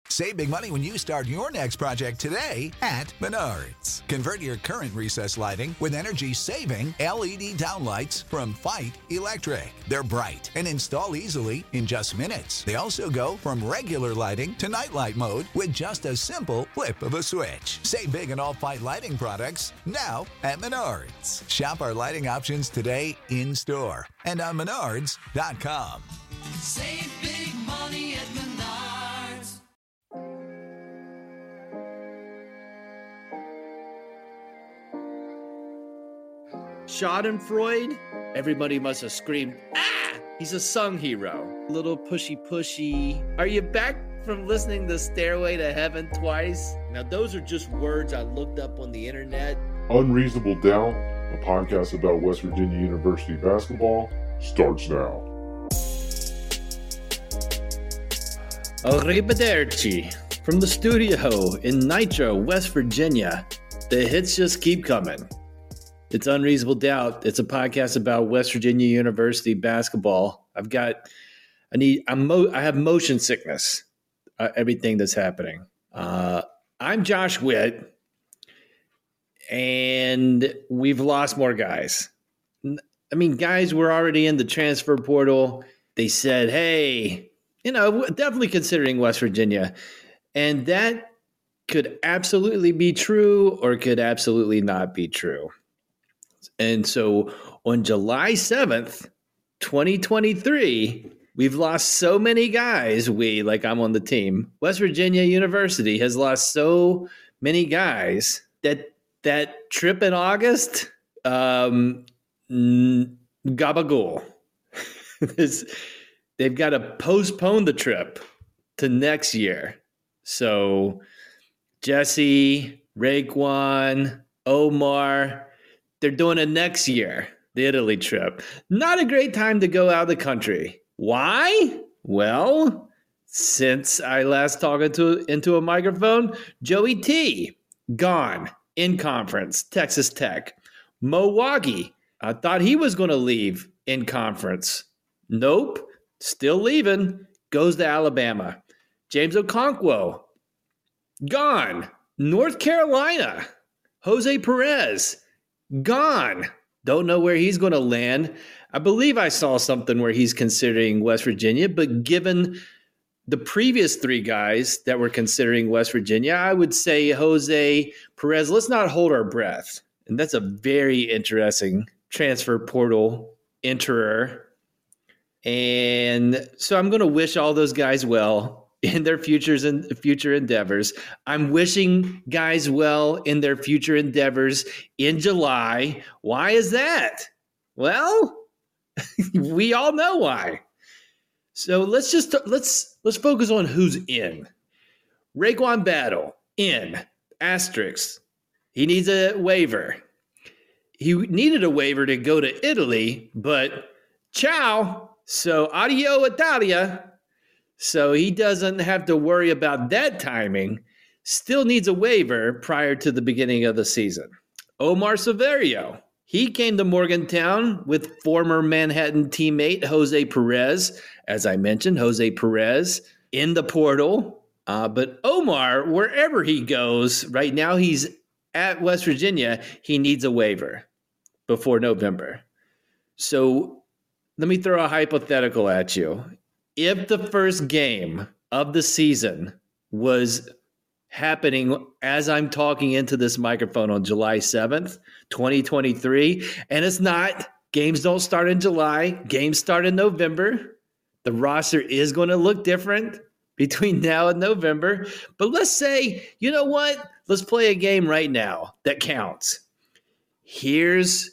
Save big money when you start your next project today at Menards. Convert your current recessed lighting with energy-saving LED downlights from Fight Electric. They're bright and install easily in just minutes. They also go from regular lighting to nightlight mode with just a simple flip of a switch. Save big on all Fight lighting products now at Menards. Shop our lighting options today in-store and on Menards.com. Save big money at Menards. Schadenfreude? Everybody must have screamed, ah! He's a sung hero. Little pushy. Are you back from listening to Stairway to Heaven twice? Now, those are just words I looked up on the internet. Unreasonable Doubt, a podcast about West Virginia University basketball, starts now. Arrivederci. From the studio in Nitro, West Virginia, the hits just keep coming. It's Unreasonable Doubt. It's a podcast about West Virginia University basketball. I have motion sickness. Everything that's happening. I'm Josh Witt, and we've lost more guys. I mean, guys were already in the transfer portal. They said, hey, definitely considering West Virginia. And that could absolutely be true or could absolutely not be true. And so on July 7th, 2023, we've lost so many guys. I'm on the team. West Virginia University has lost so many guys that trip in August, gabagool. They've got to postpone the trip to next year. So Jesse, Raekwon, Omar, they're doing it next year, the Italy trip. Not a great time to go out of the country. Why? Well, since I last talked into a microphone, Joey T, gone in conference, Texas Tech. Mo Waggy, I thought he was going to leave in conference. Nope, still leaving, goes to Alabama. James Okonkwo, gone. North Carolina. Jose Perez, gone. Don't know where he's going to land. I believe I saw something where he's considering West Virginia, but given the previous three guys that were considering West Virginia, I would say Jose Perez, let's not hold our breath. And that's a very interesting transfer portal enterer. And so I'm going to wish all those guys well in their future endeavors. I'm wishing guys well in their future endeavors in July. Why is that? Well, we all know why. So let's focus on who's in. Raekwon Battle in asterisk. He needs a waiver. He needed a waiver to go to Italy, but ciao. So adio Italia. So he doesn't have to worry about that timing. Still needs a waiver prior to the beginning of the season. Omar Severio. He came to Morgantown with former Manhattan teammate Jose Perez. As I mentioned, Jose Perez in the portal. But Omar, wherever he goes, right now he's at West Virginia, he needs a waiver before November. So let me throw a hypothetical at you. If the first game of the season was happening as I'm talking into this microphone on July 7th, 2023, and it's not, games don't start in July, games start in November, the roster is going to look different between now and November. But let's say, you know what? Let's play a game right now that counts. Here's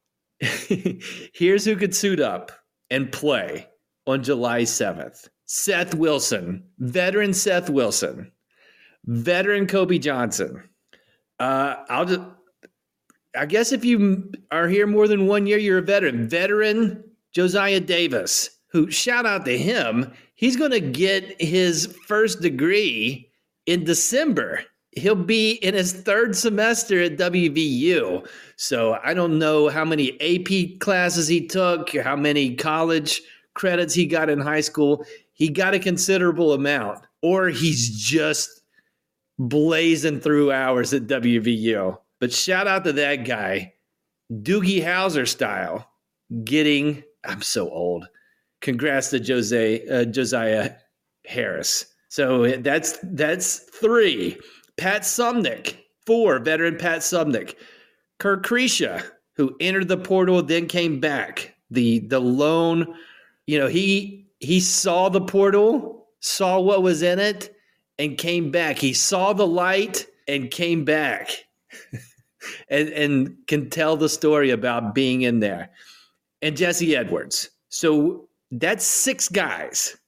who could suit up and play on July 7th. Seth Wilson, veteran Seth Wilson, veteran Kobe Johnson. I guess if you are here more than 1 year, you're a veteran. Veteran Josiah Davis, who, shout out to him, he's going to get his first degree in December. He'll be in his third semester at WVU. So I don't know how many AP classes he took, how many college credits he got in high school. He got a considerable amount. or he's just blazing through hours at WVU. But shout out to that guy, Doogie Howser style, I'm so old. Congrats to Josiah Harris. So that's 3. Pat Sumnick, 4, veteran Pat Sumnick. Kirk Krisha, who entered the portal, then came back. The lone, he saw the portal, saw what was in it, and came back. He saw the light and came back and can tell the story about being in there. And Jesse Edwards. So that's 6 guys.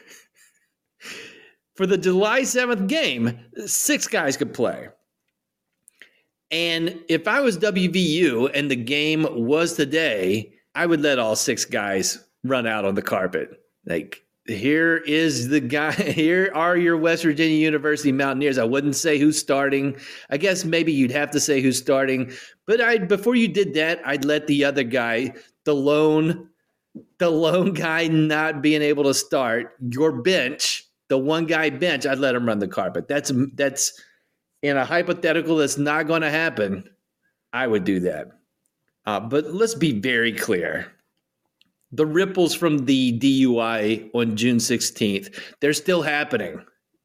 For the July 7th game, 6 guys could play. And if I was WVU and the game was today, I would let all 6 guys run out on the carpet. Like, here is the guy. Here are your West Virginia University Mountaineers. I wouldn't say who's starting. I guess maybe you'd have to say who's starting. But before you did that, I'd let the other guy, the lone guy not being able to start, your bench, the one guy bench, I'd let him run the carpet. That's in a hypothetical that's not going to happen. I would do that. But let's be very clear. The ripples from the DUI on June 16th, they're still happening.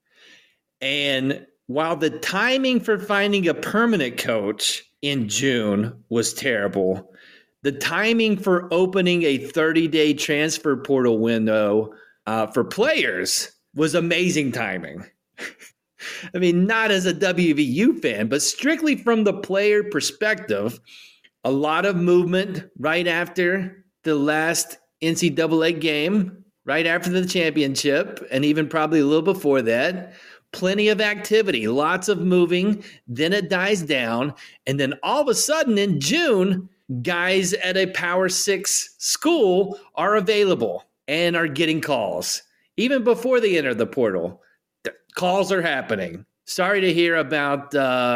And while the timing for finding a permanent coach in June was terrible, the timing for opening a 30-day transfer portal window for players was amazing timing. I mean, not as a WVU fan, but strictly from the player perspective, a lot of movement right after the last NCAA game, right after the championship, and even probably a little before that. Plenty of activity, lots of moving. Then it dies down. And then all of a sudden in June, guys at a Power 6 school are available and are getting calls. Even before they enter the portal, the calls are happening. Sorry to hear about,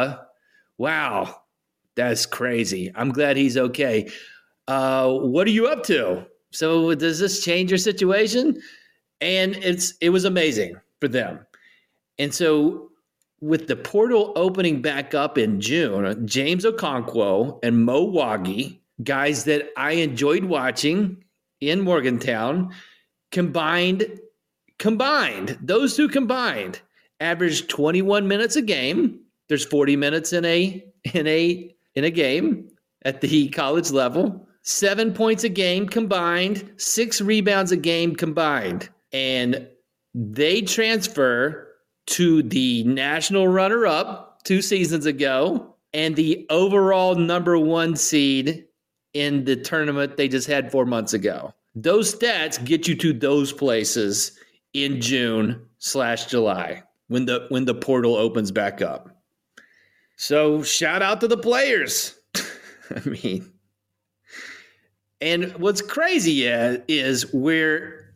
wow, that's crazy. I'm glad he's okay. What are you up to? So does this change your situation? And it was amazing for them. And so with the portal opening back up in June, James Okonkwo and Mo Wagi, guys that I enjoyed watching in Morgantown, combined, those two combined, averaged 21 minutes a game. There's 40 minutes in a game at the college level. 7 points a game combined, 6 rebounds a game combined. And they transfer to the national runner-up 2 seasons ago and the overall number 1 seed in the tournament they just had 4 months ago. Those stats get you to those places in June/July when the portal opens back up. So shout out to the players. I mean, and what's crazy is we're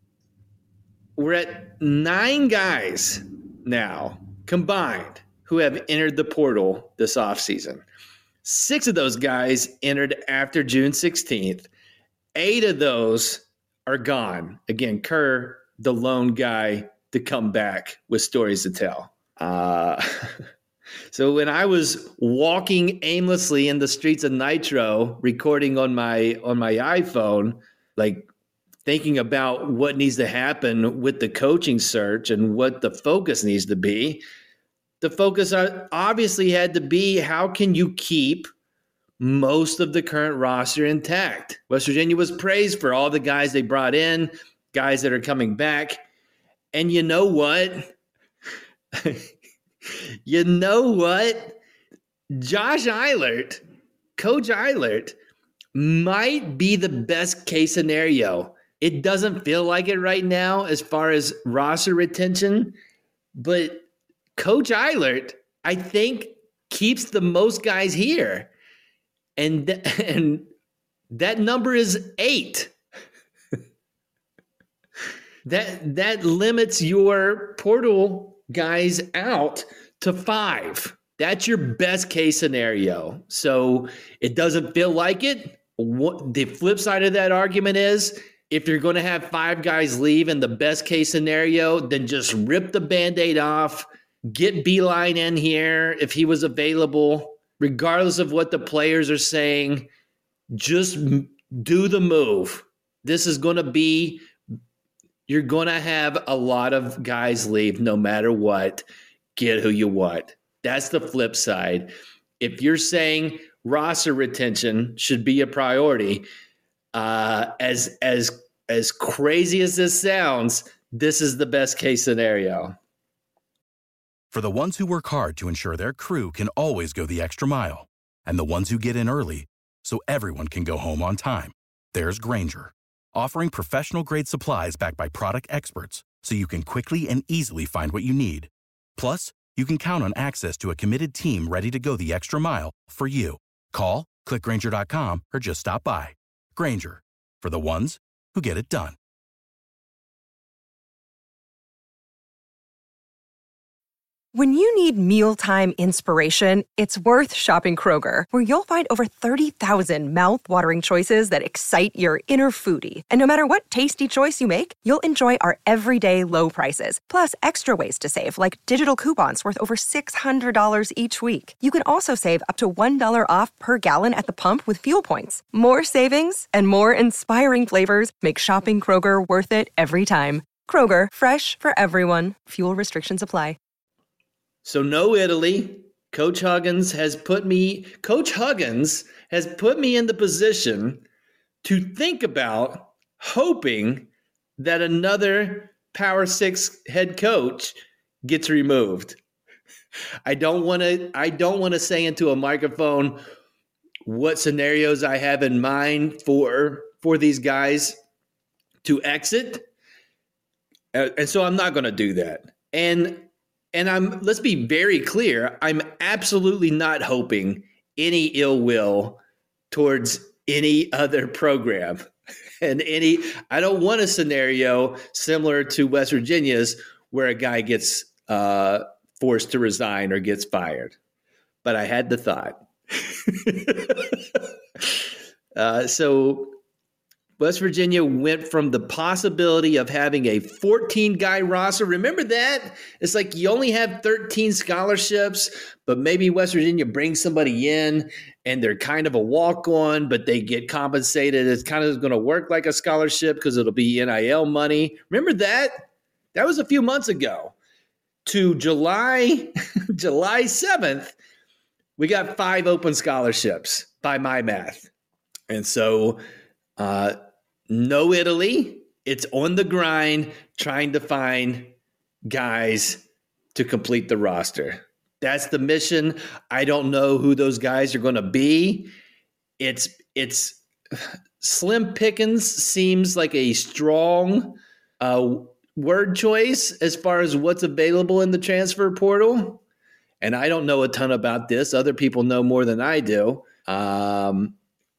at 9 guys now combined who have entered the portal this offseason. 6 of those guys entered after June 16th. 8 of those are gone. Again, Kerr, the lone guy to come back with stories to tell. So when I was walking aimlessly in the streets of Nitro, recording on my iPhone, like thinking about what needs to happen with the coaching search and what the focus needs to be, the focus obviously had to be how can you keep most of the current roster intact. West Virginia was praised for all the guys they brought in, guys that are coming back. And you know what? You know what? Josh Eilert, Coach Eilert, might be the best case scenario. It doesn't feel like it right now as far as roster retention, but Coach Eilert, I think, keeps the most guys here. And that number is 8. That limits your portal guys out to 5. That's your best case scenario. So it doesn't feel like it. The flip side of that argument is if you're going to have 5 guys leave in the best case scenario, then just rip the Band-Aid off, get Beeline in here if he was available, regardless of what the players are saying. Just do the move. This is going to be, you're going to have a lot of guys leave no matter what. Get who you want. That's the flip side. If you're saying roster retention should be a priority, as crazy as this sounds, this is the best case scenario. For the ones who work hard to ensure their crew can always go the extra mile, and the ones who get in early so everyone can go home on time, there's Grainger, offering professional-grade supplies backed by product experts so you can quickly and easily find what you need. Plus, you can count on access to a committed team ready to go the extra mile for you. Call, click Grainger.com, or just stop by. Grainger, for the ones who get it done. When you need mealtime inspiration, it's worth shopping Kroger, where you'll find over 30,000 mouth-watering choices that excite your inner foodie. And no matter what tasty choice you make, you'll enjoy our everyday low prices, plus extra ways to save, like digital coupons worth over $600 each week. You can also save up to $1 off per gallon at the pump with fuel points. More savings and more inspiring flavors make shopping Kroger worth it every time. Kroger, fresh for everyone. Fuel restrictions apply. So no Italy. Coach Huggins has put me in the position to think about hoping that another Power 6 head coach gets removed. I don't want to say into a microphone what scenarios I have in mind for these guys to exit. And so I'm not going to do that. And let's be very clear, I'm absolutely not hoping any ill will towards any other program. And I don't want a scenario similar to West Virginia's where a guy gets forced to resign or gets fired. But I had the thought. So West Virginia went from the possibility of having a 14-guy roster. Remember that? It's like you only have 13 scholarships, but maybe West Virginia brings somebody in and they're kind of a walk-on, but they get compensated. It's kind of going to work like a scholarship because it'll be NIL money. Remember that? That was a few months ago. To July 7th, we got 5 open scholarships by my math. And so no Italy. It's on the grind trying to find guys to complete the roster. That's the mission. I don't know who those guys are going to be. It's slim pickings seems like a strong word choice as far as what's available in the transfer portal. And I don't know a ton about this. Other people know more than I do. But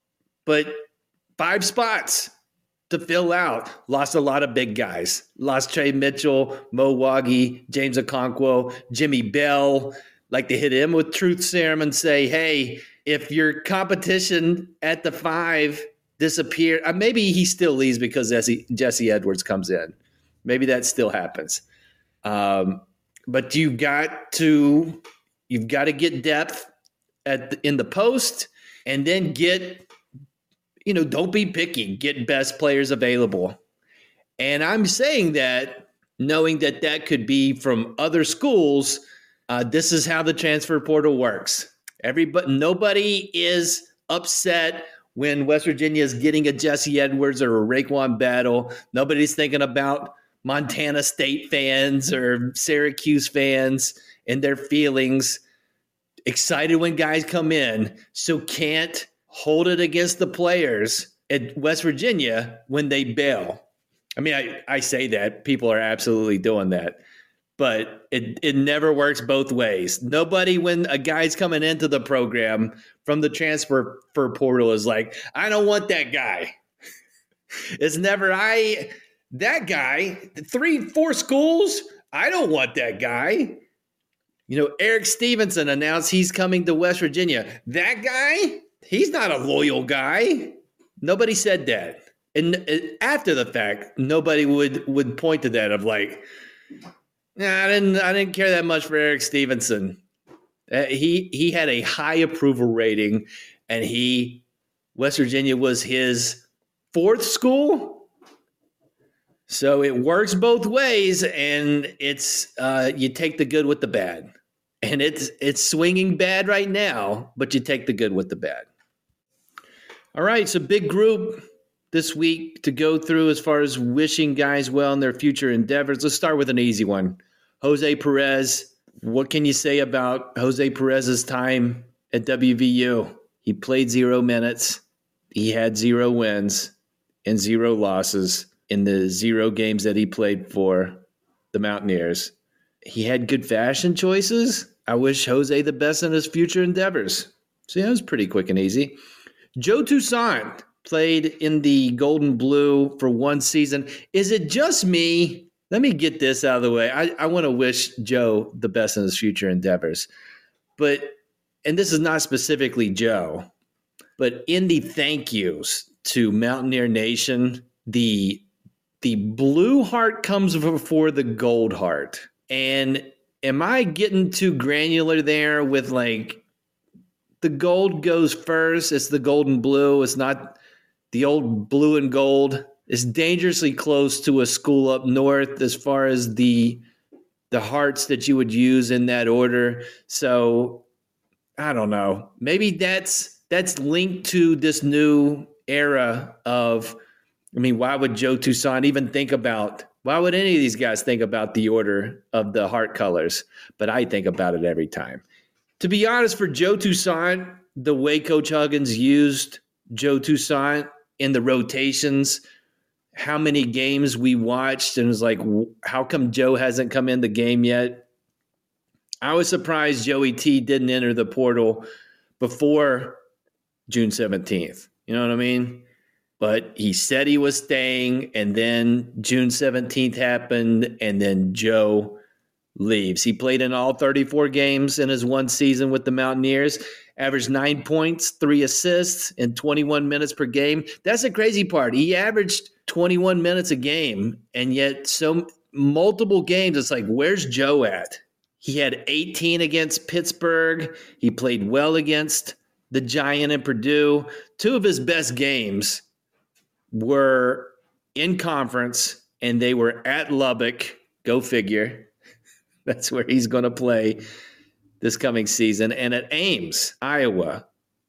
5 spots to fill out. Lost a lot of big guys. Lost Trey Mitchell, Mo Waggy, James Okonkwo, Jimmy Bell. Like to hit him with truth serum and say, hey, if your competition at the 5 disappear, maybe he still leaves because Jesse Edwards comes in. Maybe that still happens. But you've got to get depth in the post and then don't be picky. Get best players available. And I'm saying that knowing that could be from other schools. This is how the transfer portal works. Nobody is upset when West Virginia is getting a Jesse Edwards or a Raekwon Battle. Nobody's thinking about Montana State fans or Syracuse fans and their feelings. Excited when guys come in. So can't hold it against the players at West Virginia when they bail. I mean, I say that. People are absolutely doing that. But it never works both ways. Nobody, when a guy's coming into the program from the transfer portal, is like, I don't want that guy. It's never, that guy, 3-4 schools, I don't want that guy. Eric Stevenson announced he's coming to West Virginia. That guy? He's not a loyal guy. Nobody said that. And after the fact, nobody would point to that of like, nah, I didn't care that much for Eric Stevenson. He had a high approval rating, and West Virginia was his fourth school. So it works both ways, and it's you take the good with the bad. And it's swinging bad right now, but you take the good with the bad. All right, so big group this week to go through as far as wishing guys well in their future endeavors. Let's start with an easy one. Jose Perez. What can you say about Jose Perez's time at WVU? He played 0 minutes. He had 0 wins and 0 losses in the 0 games that he played for the Mountaineers. He had good fashion choices. I wish Jose the best in his future endeavors. So that was pretty quick and easy. Joe Toussaint played in the Gold and Blue for 1 season. Is it just me? Let me get this out of the way. I want to wish Joe the best in his future endeavors. And this is not specifically Joe, but in the thank yous to Mountaineer Nation, the blue heart comes before the gold heart. And am I getting too granular there with like the gold goes first? It's the gold and blue. It's not the old blue and gold. It's dangerously close to a school up north as far as the hearts that you would use in that order. So I don't know. Maybe that's linked to this new era of, why would Joe Toussaint even why would any of these guys think about the order of the heart colors? But I think about it every time. To be honest, for Joe Toussaint, the way Coach Huggins used Joe Toussaint in the rotations, how many games we watched and it was like, how come Joe hasn't come in the game yet? I was surprised Joey T didn't enter the portal before June 17th. You know what I mean? But he said he was staying, and then June 17th happened, and then Joe leaves. He played in all 34 games in his 1 season with the Mountaineers, averaged 9 points, 3 assists, and 21 minutes per game. That's the crazy part. He averaged 21 minutes a game, and yet so multiple games, it's like, where's Joe at? He had 18 against Pittsburgh. He played well against the Giant and Purdue. 2 of his best games were in conference, and they were at Lubbock. Go figure. That's where he's going to play this coming season. And at Ames, Iowa,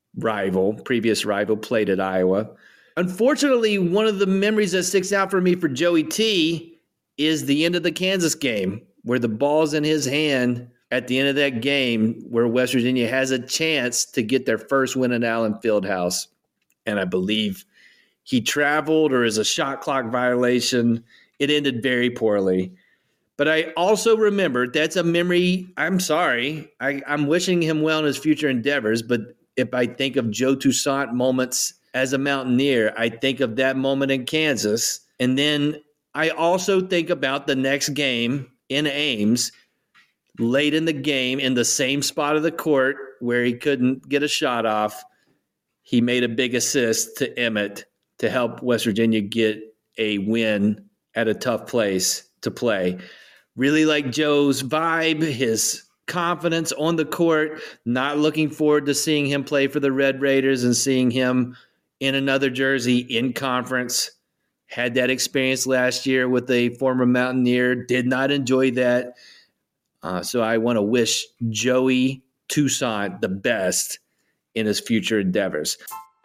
previous rival, played at Iowa. Unfortunately, one of the memories that sticks out for me for Joey T is the end of the Kansas game, where the ball's in his hand at the end of that game, where West Virginia has a chance to get their first win at Allen Fieldhouse. And I believe he traveled or is a shot clock violation. It ended very poorly. But I also remember that's a memory. I'm sorry. I'm wishing him well in his future endeavors. But if I think of Joe Toussaint moments as a Mountaineer, I think of that moment in Kansas. And then I also think about the next game in Ames, late in the game, in the same spot of the court where he couldn't get a shot off. He made a big assist to Emmett to help West Virginia get a win at a tough place to play. Really like Joe's vibe, his confidence on the court, not looking forward to seeing him play for the Red Raiders and seeing him in another jersey in conference. Had that experience last year with a former Mountaineer, did not enjoy that. So I want to wish Joey Toussaint the best in his future endeavors.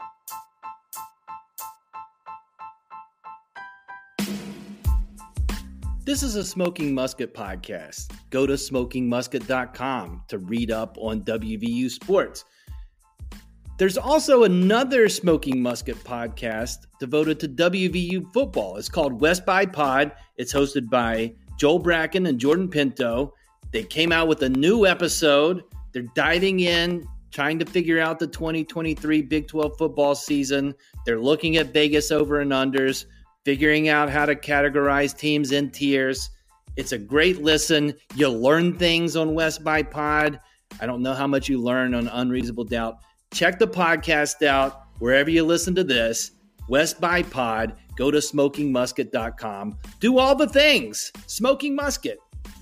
This is a Smoking Musket podcast. Go to smokingmusket.com to read up on WVU sports. There's also another Smoking Musket podcast devoted to WVU football. It's called West by Pod. It's hosted by Joel Bracken and Jordan Pinto. They came out with a new episode. They're diving in, trying to figure out the 2023 Big 12 football season. They're looking at Vegas over and unders, figuring out how to categorize teams in tiers. It's a great listen. You'll learn things on West by Pod. I don't know how much you learn on Unreasonable Doubt. Check the podcast out wherever you listen to this. West by Pod. Go to smokingmusket.com. Do all the things. Smoking Musket.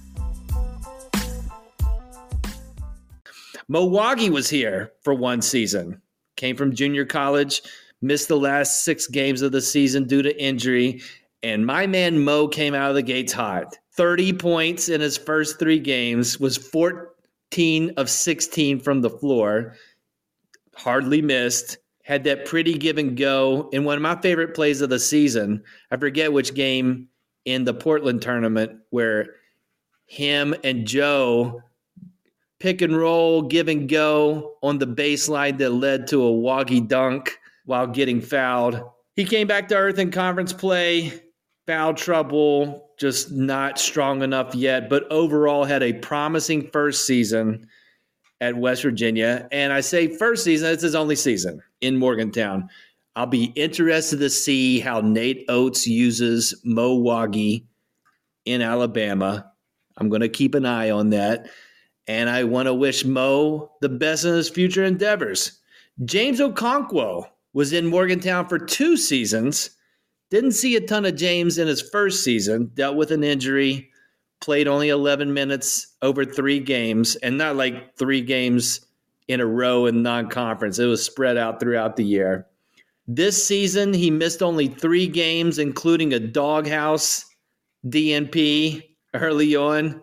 Mo Waggy was here for one season. Came from junior college, missed the last 6 games of the season due to injury, and my man Mo came out of the gates hot. 30 points in his first 3 games, was 14 of 16 from the floor, hardly missed, had that pretty give and go. In one of my favorite plays of the season, I forget which game in the Portland tournament, where him and Joe pick and roll, give and go on the baseline that led to a Waggy dunk while getting fouled. He came back to earth in conference play, foul trouble, just not strong enough yet, but overall had a promising first season at West Virginia. And I say first season, it's his only season in Morgantown. I'll be interested to see how Nate Oates uses Mo Waggy in Alabama. I'm going to keep an eye on that. And I want to wish Mo the best in his future endeavors. James Okonkwo was in Morgantown for 2 seasons. Didn't see a ton of James in his first season. Dealt with an injury. Played only 11 minutes over 3 games. And not like 3 games in a row in non-conference. It was spread out throughout the year. This season, he missed only 3 games, including a doghouse DNP early on.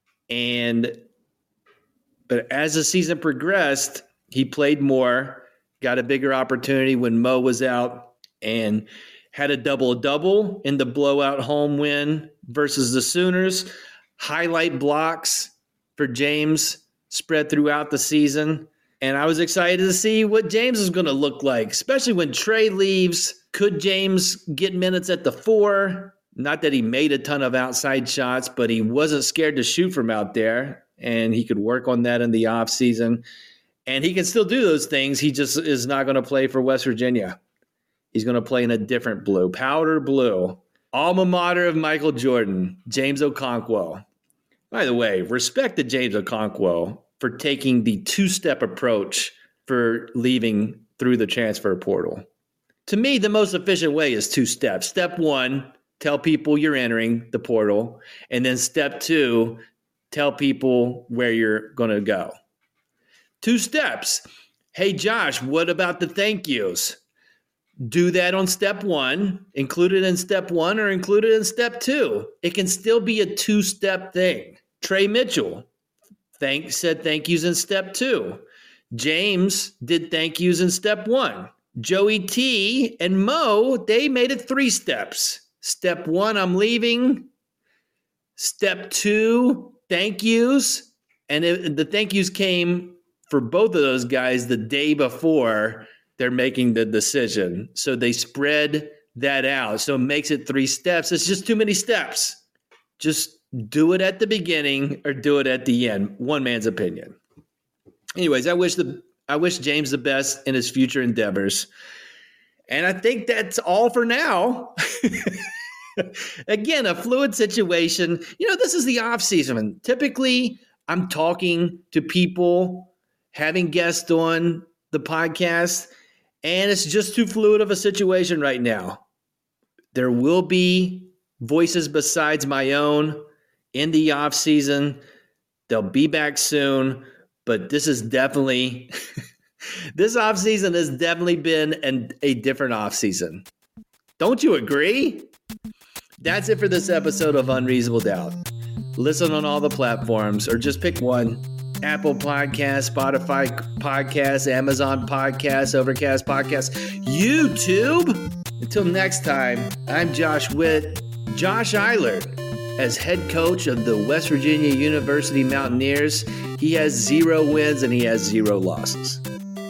But as the season progressed, he played more, got a bigger opportunity when Mo was out, and had a double-double in the blowout home win versus the Sooners. Highlight blocks for James spread throughout the season. And I was excited to see what James is going to look like, especially when Trey leaves. Could James get minutes at the 4? Not that he made a ton of outside shots, but he wasn't scared to shoot from out there. And he could work on that in the offseason. And he can still do those things. He just is not going to play for West Virginia. He's going to play in a different blue, powder blue. Alma mater of Michael Jordan, James Okonkwo. By the way, respect to James Okonkwo for taking the 2-step approach for leaving through the transfer portal. To me, the most efficient way is 2 steps. Step 1, tell people you're entering the portal. And then step 2, tell people where you're going to go. 2 steps. Hey, Josh, what about the thank yous? Do that on step 1, include it in step 1 or include it in step 2. It can still be a 2-step thing. Trey Mitchell said thank yous in step 2. James did thank yous in step 1. Joey T and Mo, they made it 3 steps. Step 1, I'm leaving. Step 2, thank yous. And the thank yous came for both of those guys the day before they're making the decision. So they spread that out. So it makes it 3 steps. It's just too many steps. Just do it at the beginning or do it at the end. One man's opinion. Anyways, I wish James the best in his future endeavors. And I think that's all for now. Again, a fluid situation. This is the off season. Typically, I'm talking to people, having guests on the podcast, and it's just too fluid of a situation right now. There will be voices besides my own in the off season. They'll be back soon, but this is definitely this off season has definitely been a different off season. Don't you agree? That's it for this episode of Unreasonable Doubt. Listen on all the platforms or just pick one. Apple Podcasts, Spotify Podcasts, Amazon Podcasts, Overcast Podcasts, YouTube. Until next time, I'm Josh Witt. Josh Eilert, as head coach of the West Virginia University Mountaineers, he has 0 wins and he has 0 losses.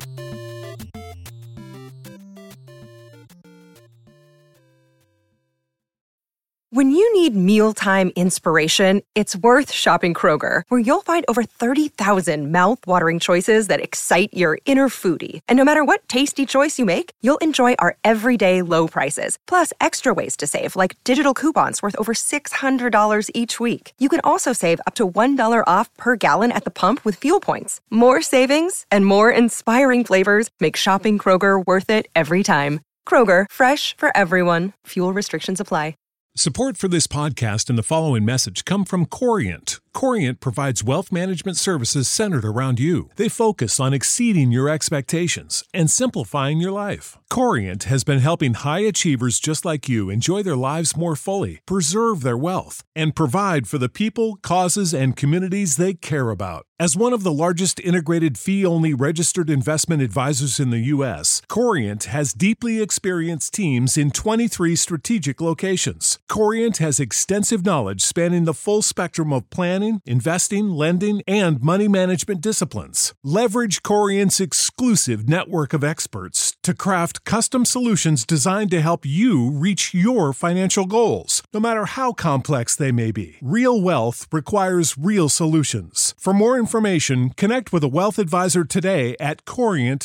When you need mealtime inspiration, it's worth shopping Kroger, where you'll find over 30,000 mouth-watering choices that excite your inner foodie. And no matter what tasty choice you make, you'll enjoy our everyday low prices, plus extra ways to save, like digital coupons worth over $600 each week. You can also save up to $1 off per gallon at the pump with fuel points. More savings and more inspiring flavors make shopping Kroger worth it every time. Kroger, fresh for everyone. Fuel restrictions apply. Support for this podcast and the following message come from Corient. Corient provides wealth management services centered around you. They focus on exceeding your expectations and simplifying your life. Corient has been helping high achievers just like you enjoy their lives more fully, preserve their wealth, and provide for the people, causes, and communities they care about. As one of the largest integrated fee-only registered investment advisors in the U.S., Corient has deeply experienced teams in 23 strategic locations. Corient has extensive knowledge spanning the full spectrum of planning, investing, lending, and money management disciplines. Leverage Corient's exclusive network of experts to craft custom solutions designed to help you reach your financial goals, no matter how complex they may be. Real wealth requires real solutions. For more information, connect with a wealth advisor today at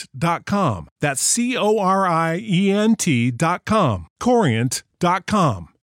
Corient.com. That's Corient.com. Corient.com.